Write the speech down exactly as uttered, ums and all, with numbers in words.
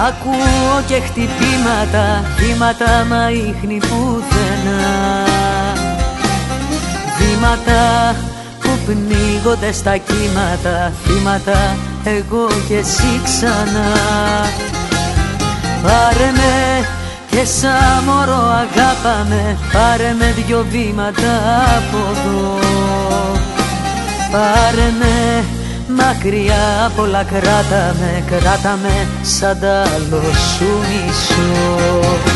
Ακούω και χτυπήματα, βήματα μα ίχνη πουθενά. Βήματα που πνίγονται στα κύματα, θύματα εγώ και εσύ ξανά. Πάρε με και σαν μωρό αγάπαμε, πάρε με δυο βήματα από εδώ. Πάρε με μακριά απ' όλα, κράτα με, κράτα με σαν τ' άλλο σου μισώ.